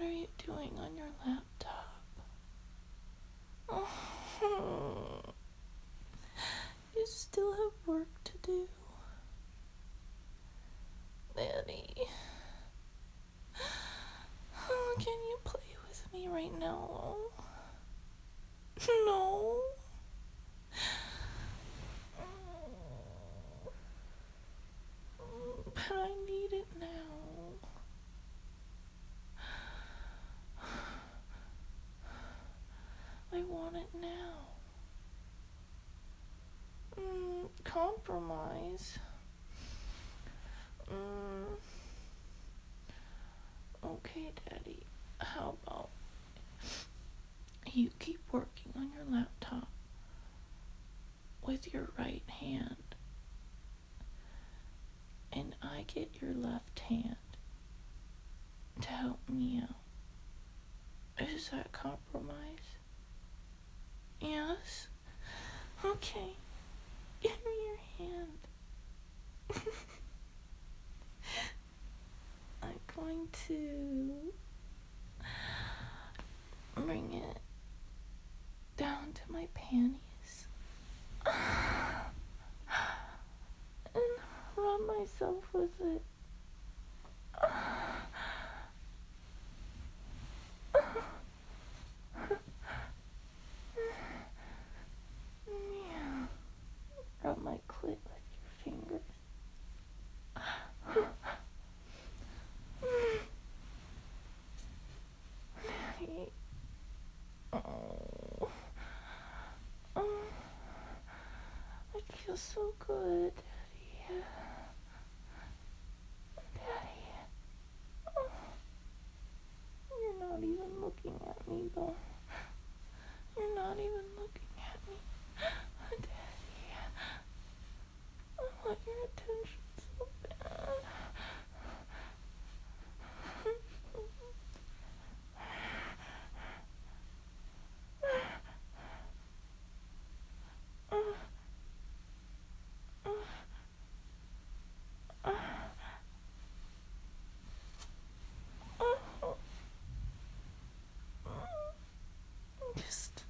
What are you doing on your laptop? Oh, you still have work to do. Daddy. Oh, can you play with me right now? No. But I need it now. I want it now. Compromise. Okay, Daddy. How about you keep working on your laptop with your right hand, and I get your left hand to help me out. Is that compromise? Yes? Okay. Give me your hand. I'm going to bring it down to my panties and rub myself with it. Yeah. Rub my clit with your fingers. Daddy. Oh. It feels so good, Daddy. Daddy. Oh. You're not even looking at me, though. You're not even looking at me. Daddy. I want your attention so bad. Just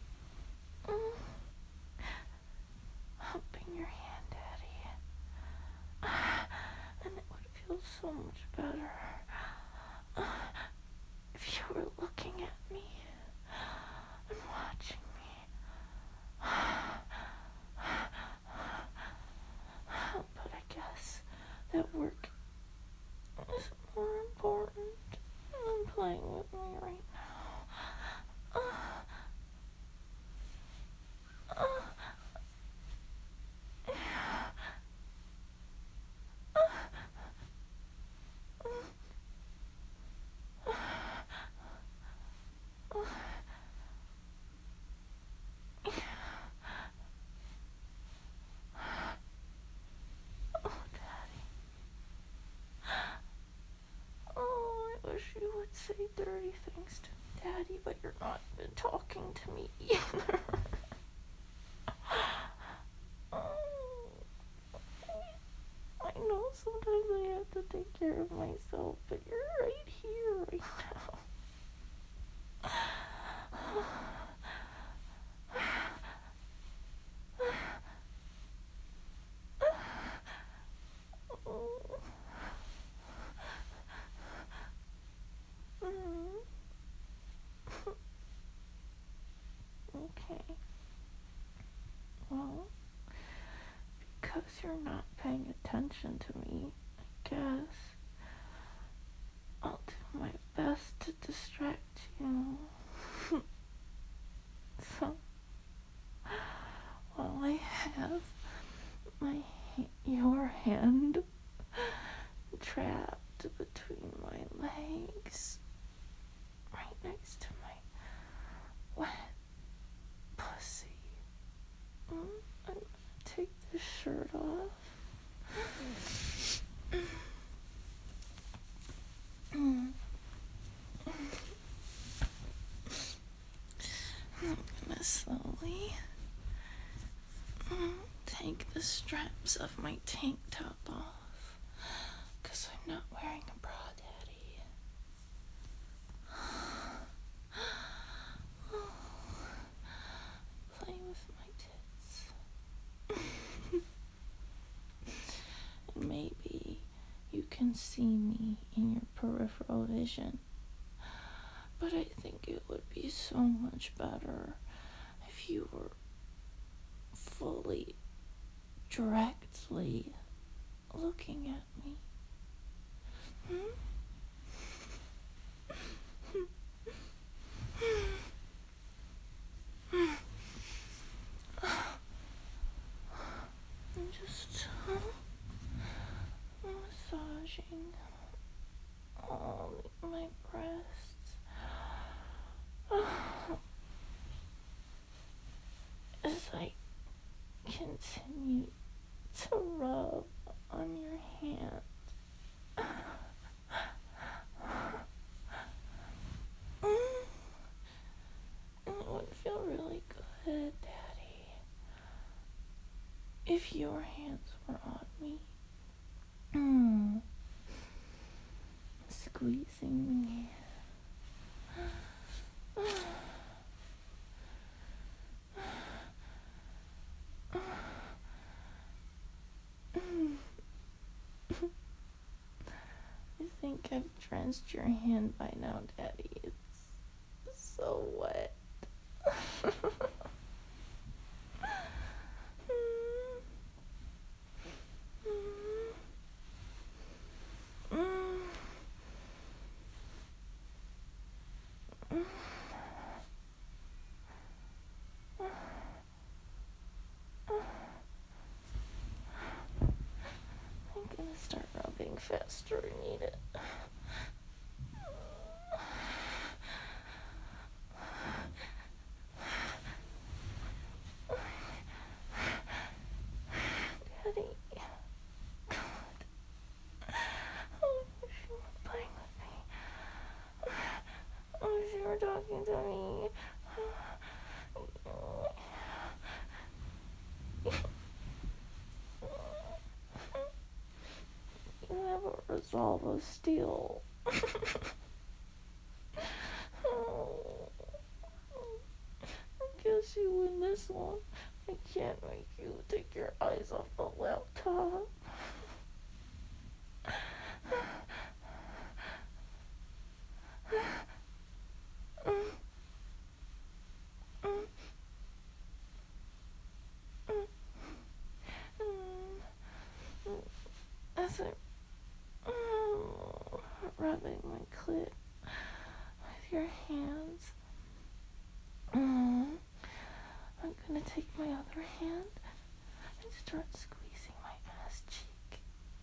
humping your hand, Daddy. And it would feel so much better if you were looking at me and watching me. But I guess that work is more important than playing with me right now. I wish you would say dirty things to me, Daddy, but you're not even talking to me either. I know sometimes I have to take care of myself, but you're right here, right now. Okay. Well, because you're not paying attention to me, I guess I'll do my best to distract you. So, while I have your hand trapped between my legs, right next to my wet pussy, I'm gonna take this shirt off. I'm gonna slowly take the straps of my tank top off, 'cause I'm not wearing a bra, Daddy. can see me in your peripheral vision. But I think it would be so much better if you were fully, directly looking at me. I'm just massaging all my breasts as I continue to rub on your hand. It would feel really good, Daddy, if your hands were on me. Squeezing me. I think I've drenched your hand by now, Daddy. It's so wet. I'm gonna start rubbing faster. I need it. Daddy. God. I wish you were playing with me. I wish you were talking to me. You have a resolve of steel. I guess you win this one. I can't make you take your eyes off the laptop. As I'm rubbing my clit with your hands, I'm gonna take my other hand and start squeezing my ass cheek.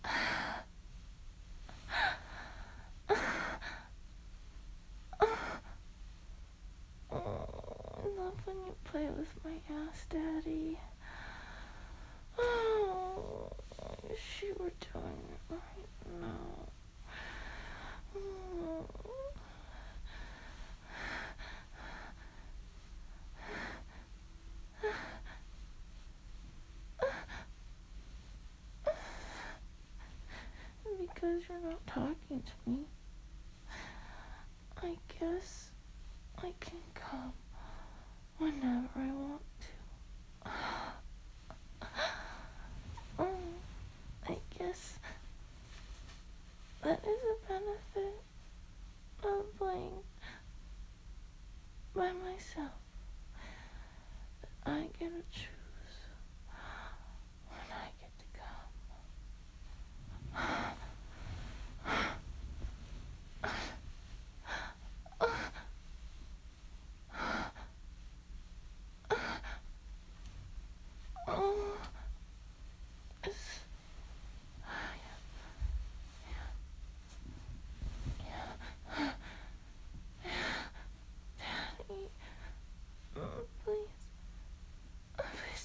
I love when you play with my ass, Daddy. Oh, I wish you were doing it right now. Because you're not talking to me, I guess I can come whenever I want to. I guess that is a benefit of playing by myself. That I get to choose when I get to come. Daddy, please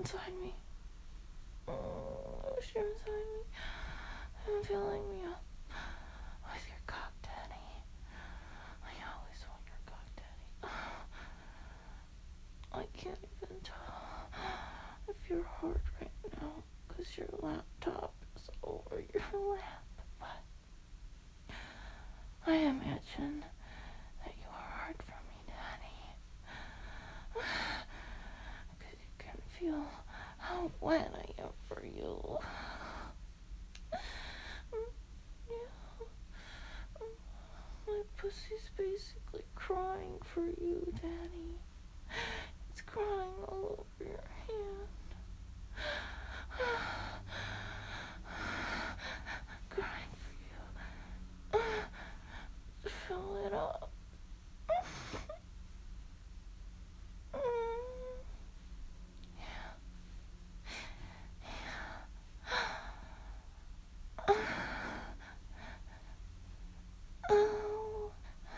inside me. I wish you're inside me. And filling me up with your cock, Daddy. I always want your cock, Daddy. I can't even tell if you're hard right now because your laptop is over your lap, but I imagine that you are hard for me, Daddy. Because you can feel how wet I am for you. Yeah. My pussy's basically crying for you, Daddy. It's crying all over your hand. Crying for you. Fill it up. Oh.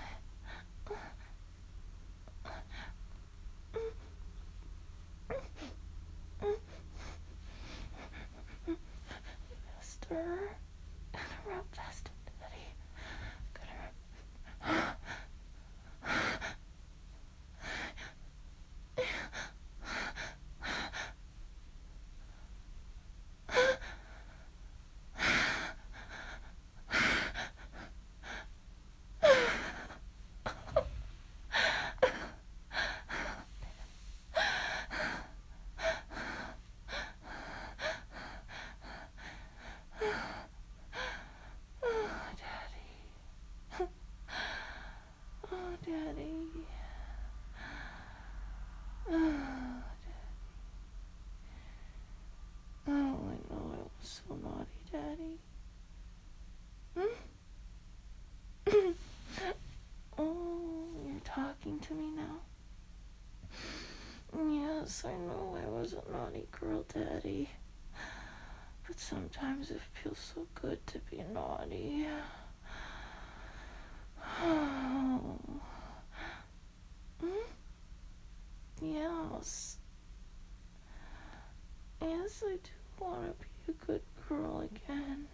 Faster. Gotta rub faster, Daddy. Gotta rub. Oh, Daddy. Oh, Daddy. Oh, Daddy. Oh, I know I was so naughty, Daddy. Hmm? Oh, you're talking to me now? Yes, I know I was a naughty girl, Daddy. But sometimes it feels so good to be naughty. Oh. Hmm? Yes. Yes, I do want to be a good girl again.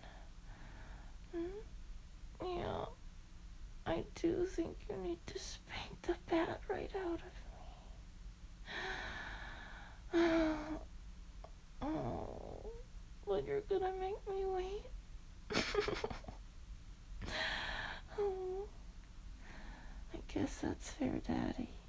Hmm? Yeah. I do think you need to spank the bat right out of me. Oh, but you're gonna make me wait. Oh, I guess that's fair, Daddy.